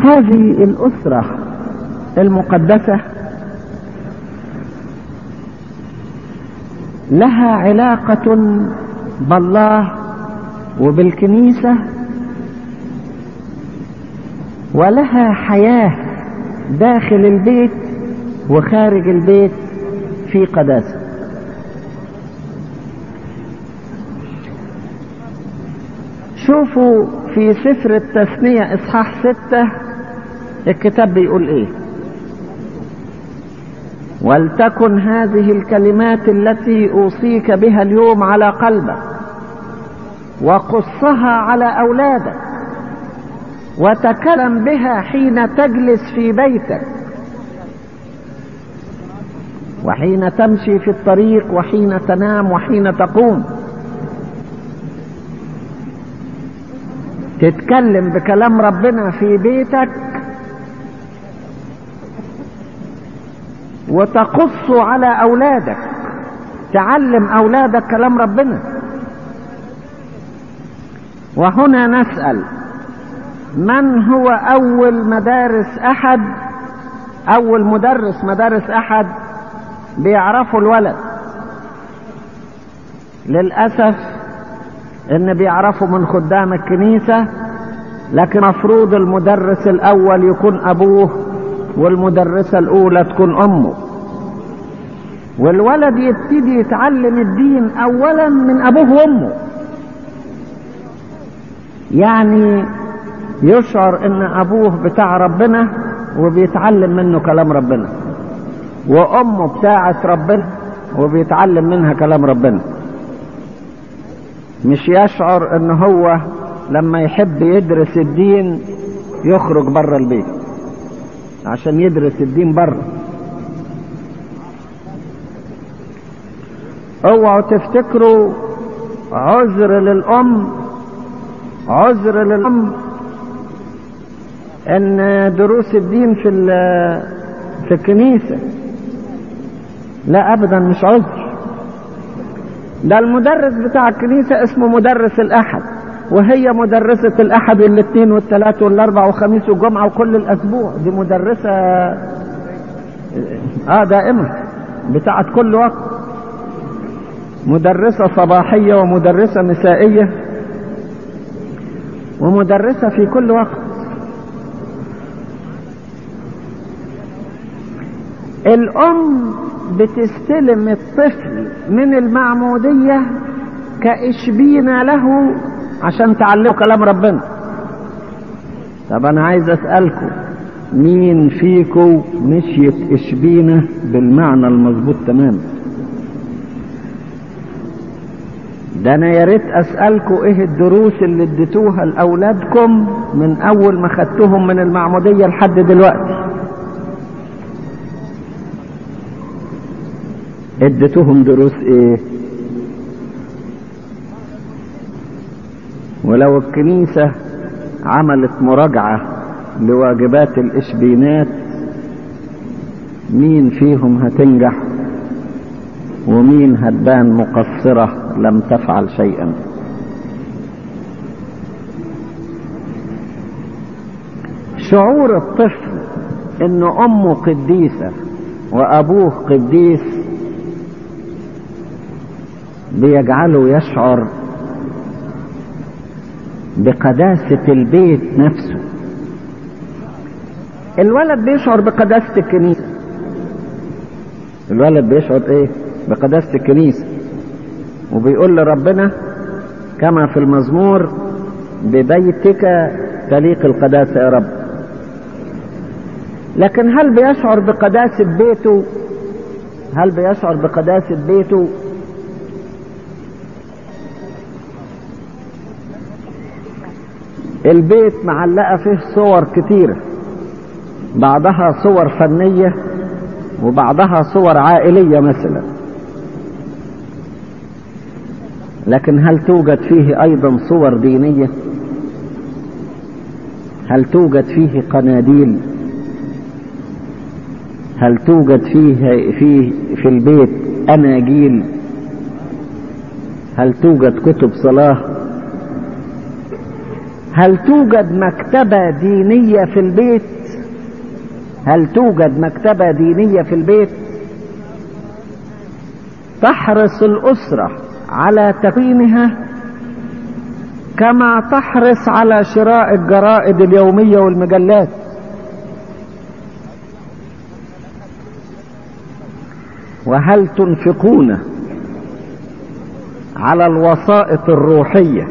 هذه الأسرة المقدسة لها علاقة بالله وبالكنيسة، ولها حياة داخل البيت وخارج البيت في قداسة. شوفوا في سفر التثنية إصحاح 6 الكتاب بيقول ايه: ولتكن هذه الكلمات التي أوصيك بها اليوم على قلبك، وقصها على أولادك، وتكلم بها حين تجلس في بيتك، وحين تمشي في الطريق، وحين تنام، وحين تقوم. تتكلم بكلام ربنا في بيتك، وتقص على أولادك، تعلم أولادك كلام ربنا. وهنا نسأل: من هو أول مدرس مدارس أحد بيعرفوا الولد؟ للأسف إن بيعرفوا من خدام الكنيسة، لكن مفروض المدرس الأول يكون أبوه، والمدرسة الأولى تكون أمه. والولد يبتدي يتعلم الدين أولا من أبوه وأمه، يعني يشعر إن أبوه بتاع ربنا وبيتعلم منه كلام ربنا، وأمه بتاعت ربنا وبيتعلم منها كلام ربنا. مش يشعر إن هو لما يحب يدرس الدين يخرج بره البيت عشان يدرس الدين بره. اوعوا تفتكروا عذر للأم ان دروس الدين في الكنيسة. لا ابدا، مش عذر. ده المدرس بتاع الكنيسة اسمه مدرس الأحد، وهي مدرسة الأحد والاثنين والثلاث والاربع والخميس والجمعة وكل الأسبوع. دي مدرسة دائمة بتاعت كل وقت، مدرسة صباحية ومدرسة مسائية ومدرسة في كل وقت. الأم بتستلم الطفل من المعمودية كإشبينة له عشان تعلمه كلام ربنا. طب أنا عايز أسألكم: مين فيكم مشيت إشبينة بالمعنى المظبوط تمام؟ ده أنا يا ريت أسألكم إيه الدروس اللي اديتوها لأولادكم من أول ما خدتوهم من المعمودية لحد دلوقتي. اديتوهم دروس إيه؟ ولو الكنيسة عملت مراجعة لواجبات الإشبينات، مين فيهم هتنجح ومين هتبان مقصرة لم تفعل شيئا؟ شعور الطفل ان امه قديسة وابوه قديس بيجعله يشعر بقداسة البيت نفسه. الولد بيشعر بقداسة الكنيسة. الولد بيشعر ايه؟ بقداسة الكنيسة، وبيقول لربنا كما في المزمور: ببيتك تليق القداسة يا رب. لكن هل بيشعر بقداسة بيته؟ هل بيشعر بقداسة بيته؟ البيت معلقة فيه صور كتيرة، بعضها صور فنية وبعضها صور عائلية مثلا، لكن هل توجد فيه ايضا صور دينية؟ هل توجد فيه قناديل؟ هل توجد في البيت اناجيل؟ هل توجد كتب صلاة؟ هل توجد مكتبة دينية في البيت؟ هل توجد مكتبة دينية في البيت؟ تحرص الأسرة على تكوينها كما تحرص على شراء الجرائد اليومية والمجلات. وهل تنفقون على الوسائط الروحية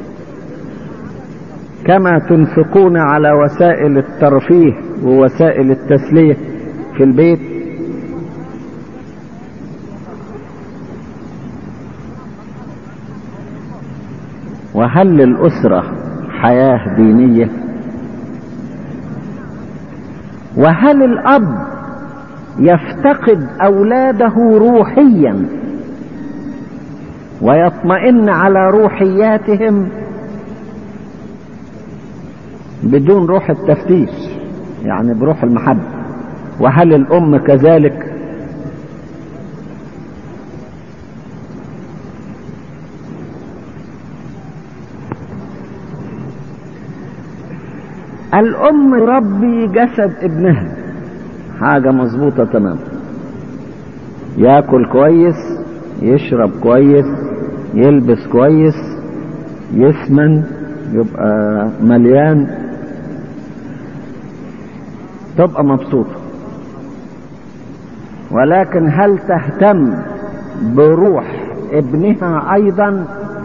كما تنفقون على وسائل الترفيه ووسائل التسلية في البيت؟ وهل للأسرة حياة دينية؟ وهل الأب يفتقد أولاده روحيا ويطمئن على روحياتهم بدون روح التفتيش، يعني بروح المحبة؟ وهل الأم كذلك؟ الأم ربي جسد ابنها، حاجة مظبوطة تمام، ياكل كويس، يشرب كويس، يلبس كويس، يسمن، يبقى مليان، تبقى مبسوطة. ولكن هل تهتم بروح ابنها أيضا؟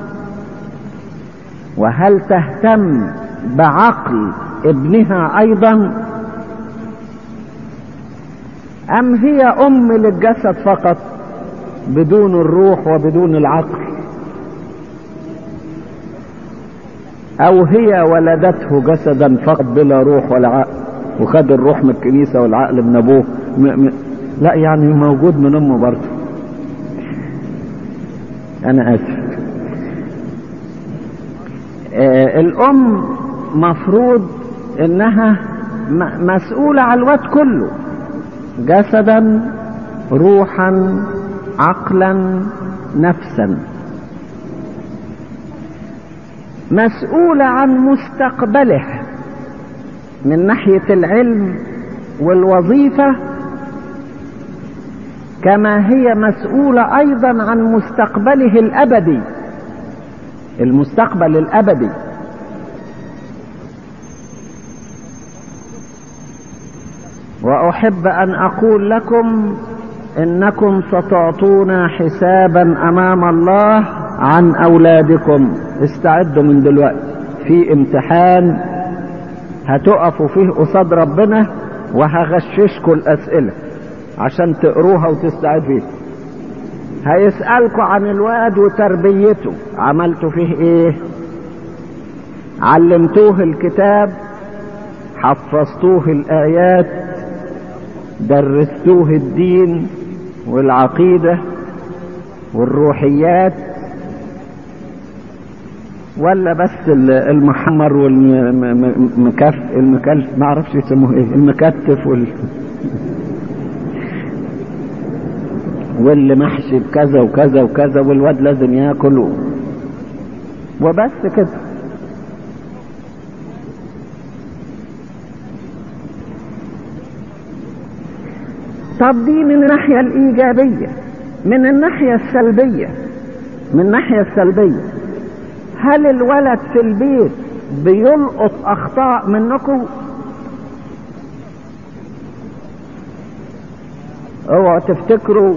وهل تهتم بعقل ابنها أيضا؟ أم هي أم للجسد فقط بدون الروح وبدون العقل؟ أو هي ولدته جسدا فقط بلا روح ولا عقل، وخد الروح من الكنيسة والعقل من أبوه؟ لا، يعني موجود من أمه برضه. أنا آسف. الأم مفروض إنها مسؤولة على الواد كله، جسدا، روحا، عقلا، نفسا، مسؤولة عن مستقبله من ناحية العلم والوظيفة، كما هي مسؤولة أيضا عن مستقبله الأبدي، المستقبل الأبدي. وأحب أن أقول لكم إنكم ستعطون حسابا أمام الله عن أولادكم. استعدوا من دلوقتي، في امتحان هتقفوا فيه قصاد ربنا، وهغششكم الأسئلة عشان تقروها وتستعد فيه. هيسألكوا عن الواد وتربيته، عملتوا فيه ايه؟ علمتوه الكتاب، حفظتوه الآيات، درستوه الدين والعقيدة والروحيات، ولا بس المحمر المكلف ما اعرفش يسموه ايه، المكتف واللي محشي بكذا وكذا وكذا، والواد لازم ياكل وبس كده. طب دي من الناحية الإيجابية. من الناحية السلبية، من الناحية السلبية، هل الولد في البيت بيلقط أخطاء منكم؟ اوعوا تفتكروا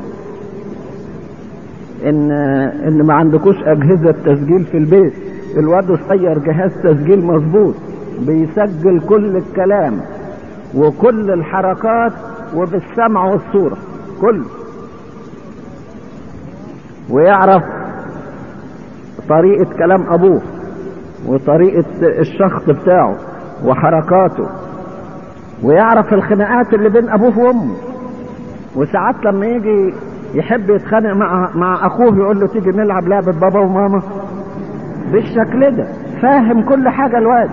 ان ما عندكوش اجهزة تسجيل في البيت. الواد صغير جهاز تسجيل مظبوط، بيسجل كل الكلام وكل الحركات وبالسمع والصورة كله، ويعرف طريقة كلام ابوه وطريقة الشخص بتاعه وحركاته، ويعرف الخناقات اللي بين ابوه وامه. وساعات لما يجي يحب يتخانق مع اخوه يقول له تيجي نلعب لعبة بابا وماما، بالشكل ده. فاهم كل حاجة الواد.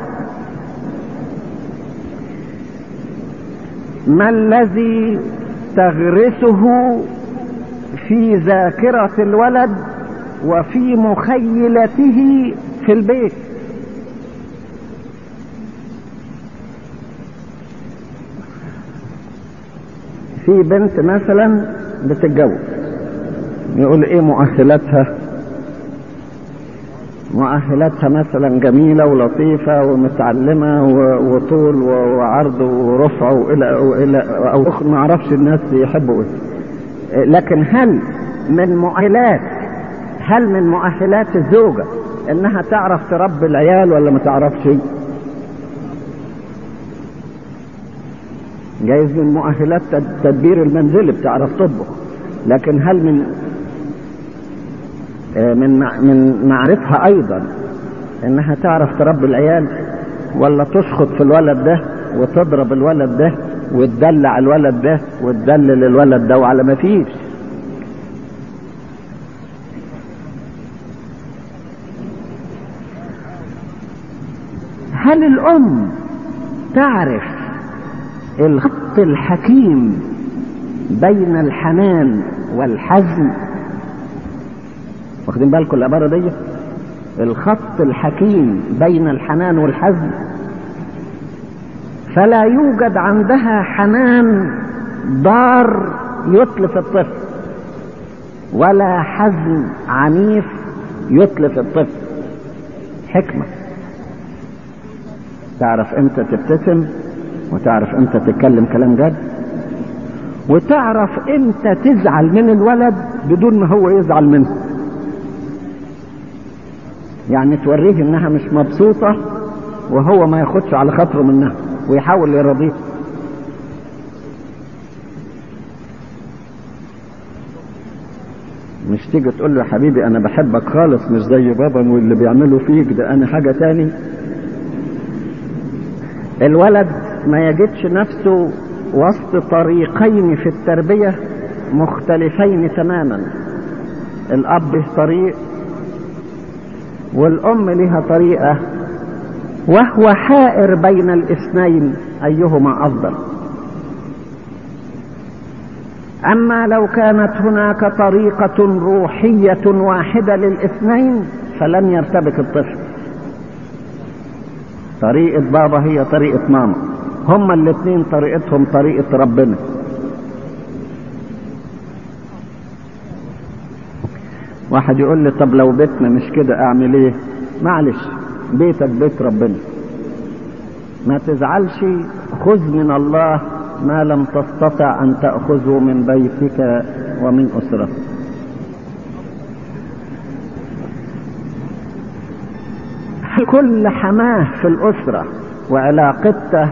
ما الذي تغرسه في ذاكرة الولد وفي مخيلته في البيت؟ في بنت مثلا بتتجوز، يقول ايه مؤهلاتها؟ مؤهلاتها مثلا جميلة ولطيفة ومتعلمة وطول وعرض ورفع وإلى أو ما أعرفش الناس يحبوا إيه. لكن هل من مؤهلات الزوجة إنها تعرف تربي العيال ولا ما تعرفش؟ جايز من مؤهلات تدبير المنزل بتعرف تطبخ، لكن هل من معرفها ايضا انها تعرف تربي العيال، ولا تشخط في الولد ده وتضرب الولد ده وتدلع الولد ده وتدلل الولد ده وعلى ما فيش؟ هل الام تعرف الخط الحكيم بين الحنان والحزم؟ واخدين بالكم العبارة دي؟ الخط الحكيم بين الحنان والحزم. فلا يوجد عندها حنان ضار يتلف الطفل، ولا حزم عنيف يتلف الطفل. حكمة، تعرف امتى تبتسم، وتعرف امتى تتكلم كلام جد، وتعرف امتى تزعل من الولد بدون ما هو يزعل منه. يعني توريه انها مش مبسوطة وهو ما ياخدش على خاطره منها ويحاول يرضيه. مش تيجي تقول له يا حبيبي انا بحبك خالص مش زي بابا واللي بيعملوا فيك ده، انا حاجة تاني. الولد ما يجدش نفسه وسط طريقين في التربية مختلفين تماما. الاب له طريق والام لها طريقة، وهو حائر بين الاثنين ايهما افضل. اما لو كانت هناك طريقة روحية واحدة للاثنين فلن يرتبك الطفل. طريقة بابا هي طريقة ماما، هما الاثنين طريقتهم طريقة ربنا. واحد يقول لي طب لو بيتنا مش كده اعمل ايه؟ معلش، بيتك بيت ربنا، ما تزعلش، خذ من الله ما لم تستطع ان تأخذه من بيتك ومن اسرتك. كل حماه في الاسرة وعلاقته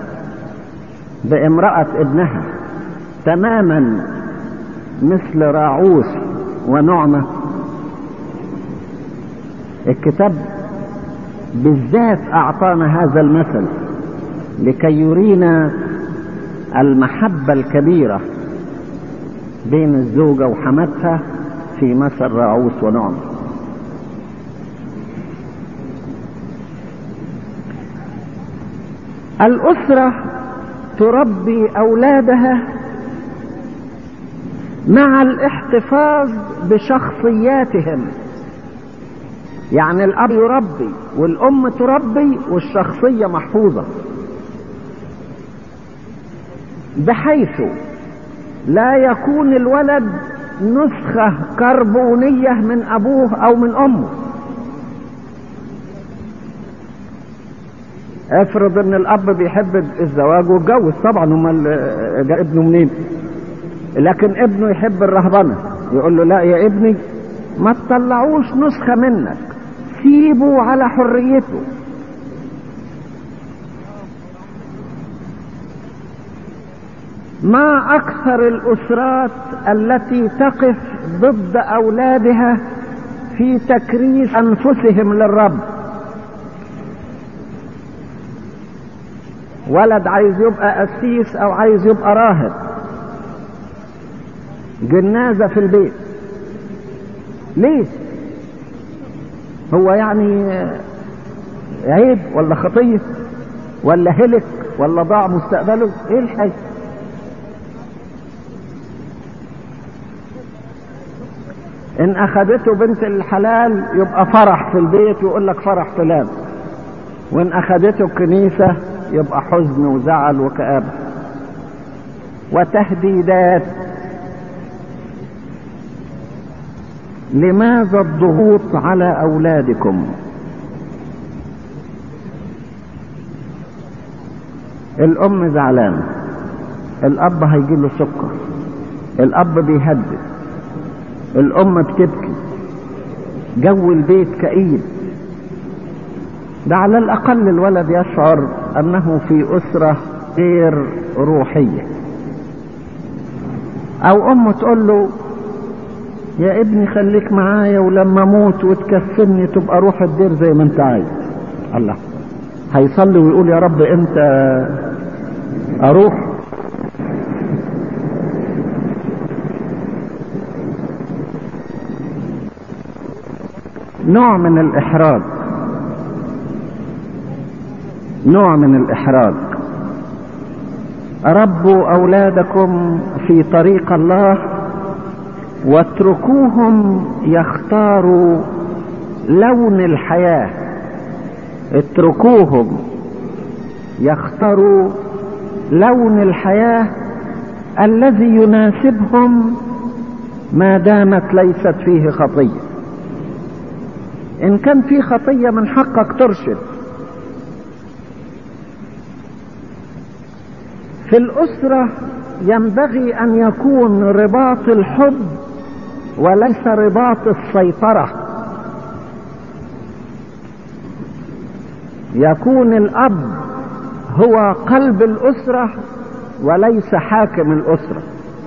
بامرأة ابنها تماما مثل راعوث ونعمة. الكتاب بالذات اعطانا هذا المثل لكي يرينا المحبة الكبيرة بين الزوجة وحماتها في مثل راعوث ونعمة. الأسرة تربي أولادها مع الاحتفاظ بشخصياتهم. يعني الأب يربي والأم تربي والشخصية محفوظة، بحيث لا يكون الولد نسخة كربونية من أبوه أو من أمه. افرض ان الاب بيحب الزواج واتجوز، طبعا امال ابنه منين؟ لكن ابنه يحب الرهبنة، يقول له لا يا ابني ما تطلعوش نسخة منك، سيبه على حريته. ما اكثر الاسرات التي تقف ضد اولادها في تكريس انفسهم للرب. ولد عايز يبقى قسيس او عايز يبقى راهب، جنازة في البيت. ليه؟ هو يعني عيب ولا خطية ولا هلك ولا ضاع مستقبله؟ ايه الحاجة؟ ان اخذته بنت الحلال يبقى فرح في البيت ويقول لك فرح فلان، وان اخذته الكنيسة يبقى حزن وزعل وكآبة. وتهديدات. لماذا الضغوط على أولادكم؟ الأم زعلانة، الأب هيجيله سكر، الأب بيهدد، الأم بتبكي، جو البيت كئيب. ده على الأقل الولد يشعر أنه في أسرة غير روحية. أو أم تقول له يا ابني خليك معايا ولما اموت وتكفني تبقى روح الدير زي ما انت عايز. الله، هيصلي ويقول يا رب انت اروح؟ نوع من الإحراج، نوع من الإحراج. ربوا أولادكم في طريق الله واتركوهم يختاروا لون الحياة، اتركوهم يختاروا لون الحياة الذي يناسبهم ما دامت ليست فيه خطية. إن كان فيه خطية من حقك ترشد. في الأسرة ينبغي أن يكون رباط الحب وليس رباط السيطرة. يكون الأب هو قلب الأسرة وليس حاكم الأسرة،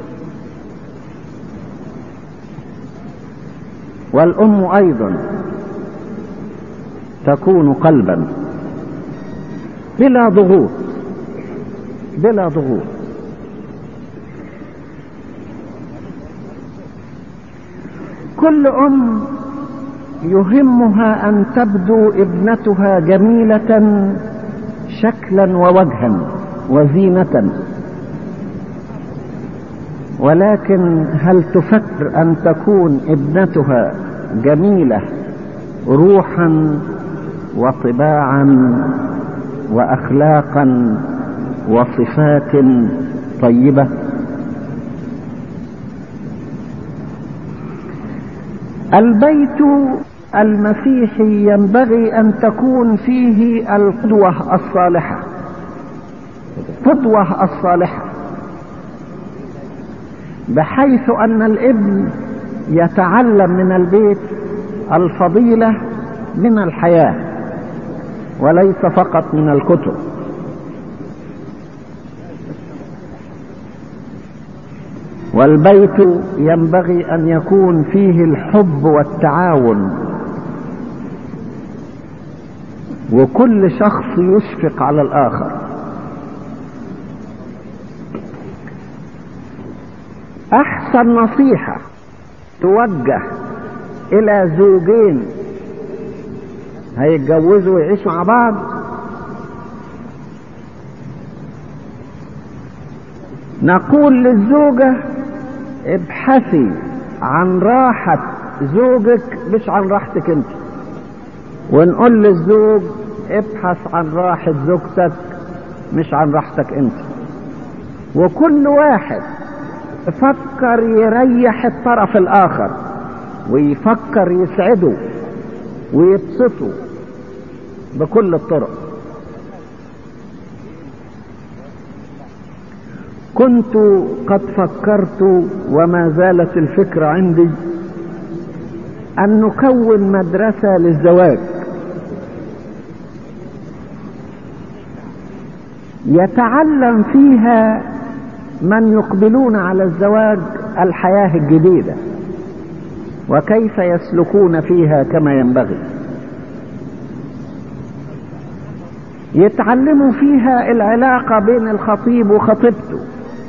والأم أيضا تكون قلبا بلا ضغوط، بلا ضغوط. كل أم يهمها أن تبدو ابنتها جميلة شكلا ووجها وزينة، ولكن هل تفكر أن تكون ابنتها جميلة روحا وطباعا وأخلاقا وصفات طيبة؟ البيت المسيحي ينبغي أن تكون فيه القدوة الصالحة، قدوة الصالحة، بحيث أن الابن يتعلم من البيت الفضيلة من الحياة وليس فقط من الكتب. والبيت ينبغي أن يكون فيه الحب والتعاون، وكل شخص يشفق على الآخر. أحسن نصيحة توجه إلى زوجين هيتجوزوا ويعيشوا مع بعض نقول للزوجة ابحثي عن راحة زوجك مش عن راحتك انت، ونقول للزوج ابحث عن راحة زوجتك مش عن راحتك انت. وكل واحد يفكر يريح الطرف الآخر ويفكر يسعده ويبسطه بكل الطرق. كنت قد فكرت وما زالت الفكرة عندي أن نكون مدرسة للزواج يتعلم فيها من يقبلون على الزواج الحياة الجديدة وكيف يسلكون فيها كما ينبغي. يتعلموا فيها العلاقة بين الخطيب وخطيبته،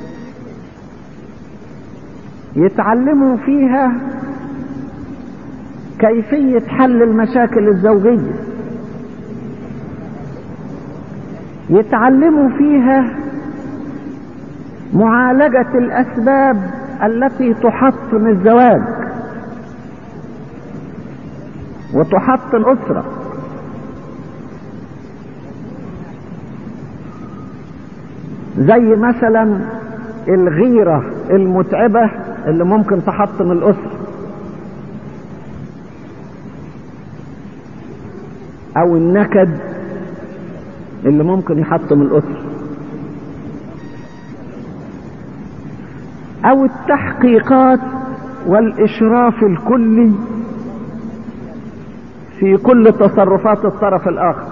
يتعلموا فيها كيفية حل المشاكل الزوجية، يتعلموا فيها معالجة الأسباب التي تحطم الزواج وتحطم الأسرة. زي مثلا الغيرة المتعبة اللي ممكن تحطم الأسرة، أو النكد اللي ممكن يحطم الأسرة، أو التحقيقات والإشراف الكلي في كل تصرفات الطرف الآخر.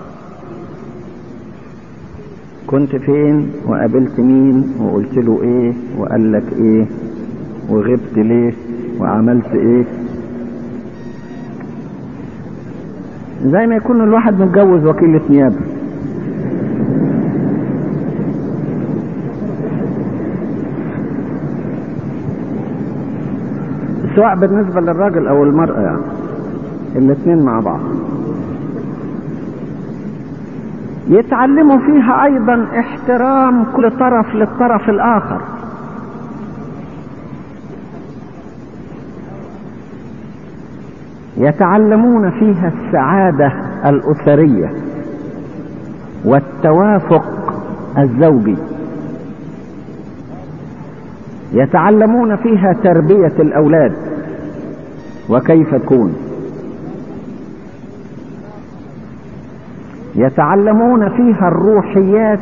كنت فين وقابلت مين وقلت له ايه وقال لك ايه وغبت ليه وعملت ايه، زي ما يكون الواحد متجوز وكيلة نيابة. سواء بالنسبة للراجل او المرأة، يعني الاثنين مع بعض. يتعلموا فيها ايضا احترام كل طرف للطرف الاخر، يتعلمون فيها السعادة الاسرية والتوافق الزوجي، يتعلمون فيها تربية الاولاد وكيف تكون، يتعلمون فيها الروحيات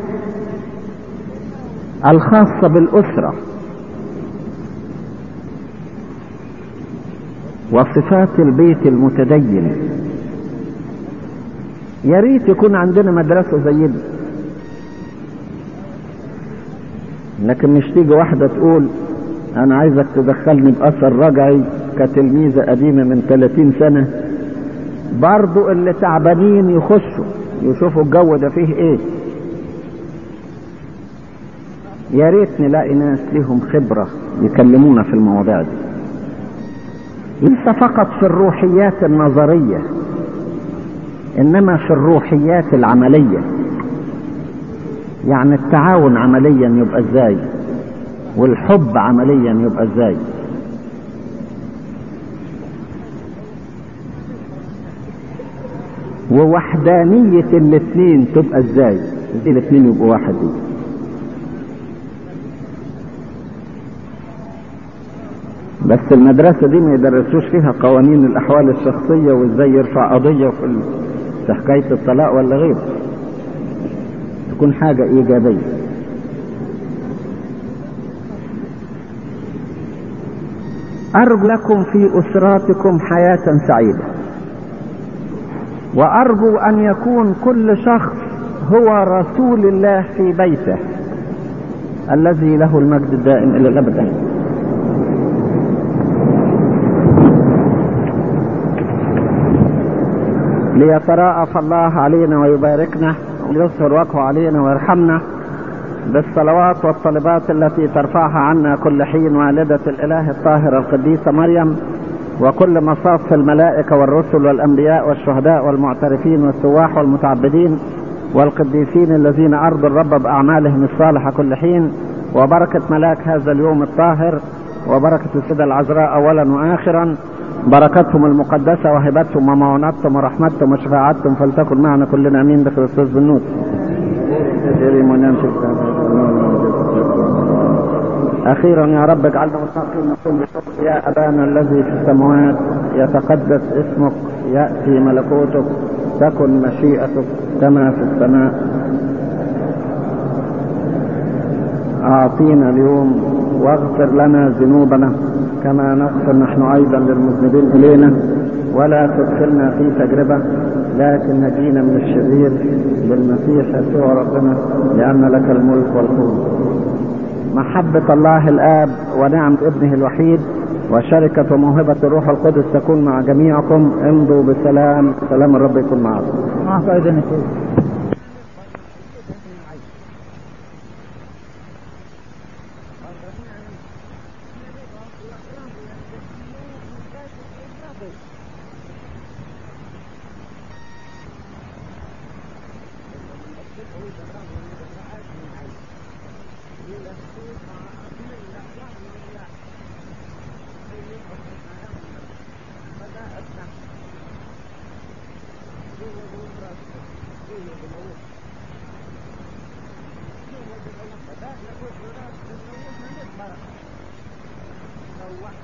الخاصة بالأسرة وصفات البيت المتدين. يا ريت يكون عندنا مدرسة زي دي، لكن مش تيجي واحدة تقول أنا عايزك تدخلني بأثر رجعي كتلميذة قديمة من 30 سنة. برضو اللي تعبانين يخشوا يشوفوا الجو ده فيه ايه. يا ريت نلاقي ناس ليهم خبرة يكلمونا في المواضيع دي، ليس فقط في الروحيات النظرية انما في الروحيات العملية. يعني التعاون عمليا يبقى ازاي، والحب عمليا يبقى ازاي، ووحدانية الاثنين تبقى ازاي، الاثنين يبقوا واحد دي. بس المدرسة دي ما يدرسوش فيها قوانين الاحوال الشخصية وازاي يرفع قضية في حكاية الطلاق ولا غيره، تكون حاجة ايجابية. ارجو لكم في اسراتكم حياة سعيدة، وارجو ان يكون كل شخص هو رسول الله في بيته الذي له المجد الدائم الى الابد. ليتراءف الله علينا ويباركنا ويظهر وجهه علينا ويرحمنا بالصلوات والطلبات التي ترفعها عنا كل حين والدة الاله الطاهرة القديسة مريم، وكل مصاف الملائكة والرسل والأنبياء والشهداء والمعترفين والسواح والمتعبدين والقديسين الذين أرضوا الرب بأعمالهم الصالحة كل حين، وبركة ملاك هذا اليوم الطاهر، وبركة السيدة العذراء أولا وآخرا، بركتهم المقدسة وهبتهم ومعونتهم ورحمتهم وشفاعتهم فلتكن معنا كلنا أمين بخريستوس بالنور. أخيرا يا رب اجعلنا مستحقين نقول بصدق يا أبانا الذي في السماوات يتقدس اسمك، يأتي ملكوتك، تكن مشيئتك كما في السماء. أعطينا اليوم واغفر لنا ذنوبنا كما نغفر نحن أيضا للمذنبين إلينا، ولا تدخلنا في تجربة لكن نجينا من الشرير بالمسيح يسوع ربنا، لأن لك الملك والقوة. محبة الله الآب ونعمة ابنه الوحيد وشركة وموهبة الروح القدس تكون مع جميعكم. امضوا بسلام، سلام الرب يكون معكم. Thank you.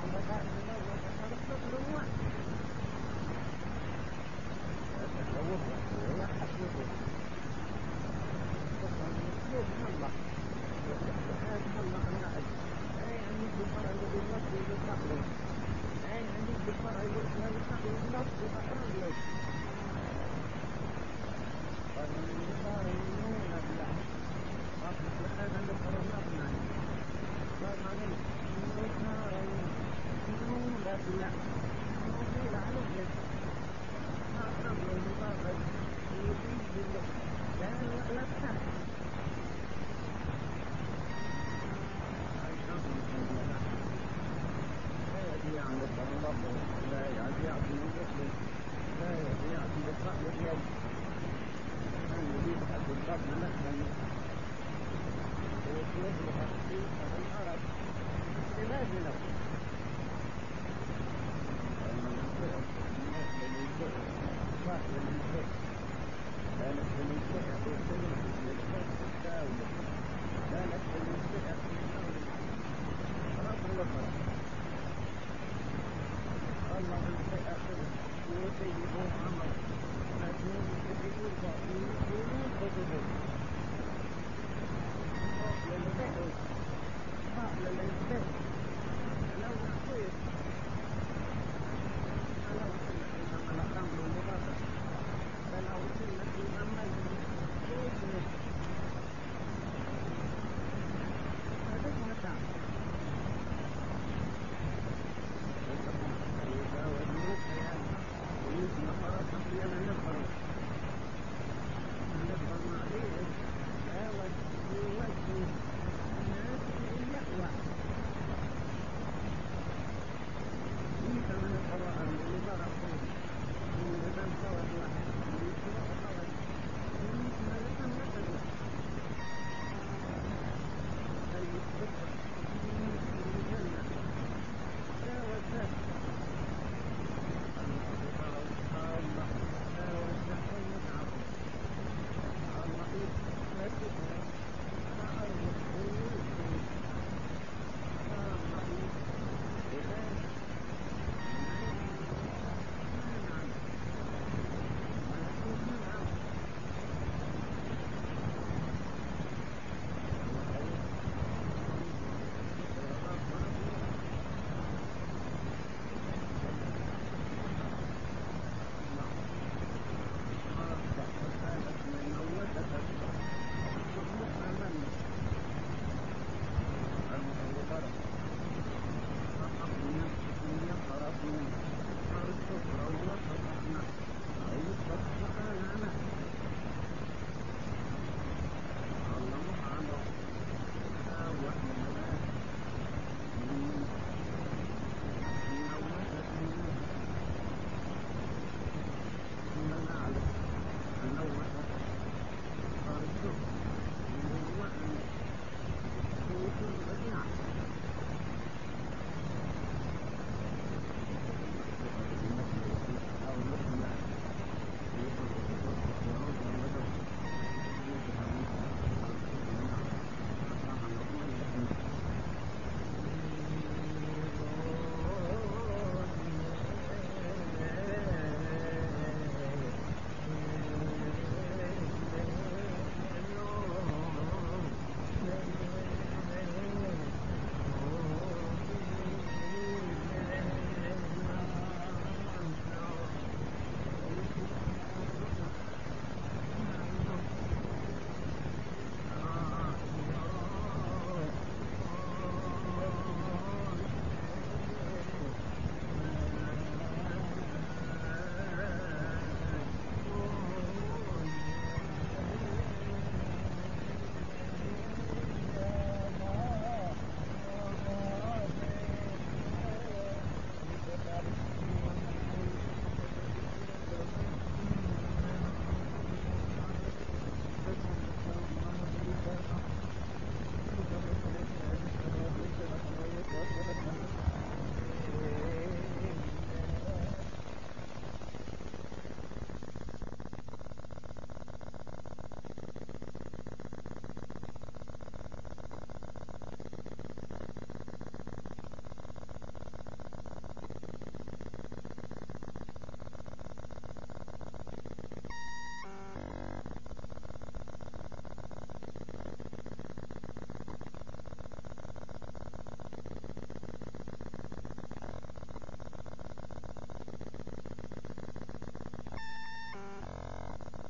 لا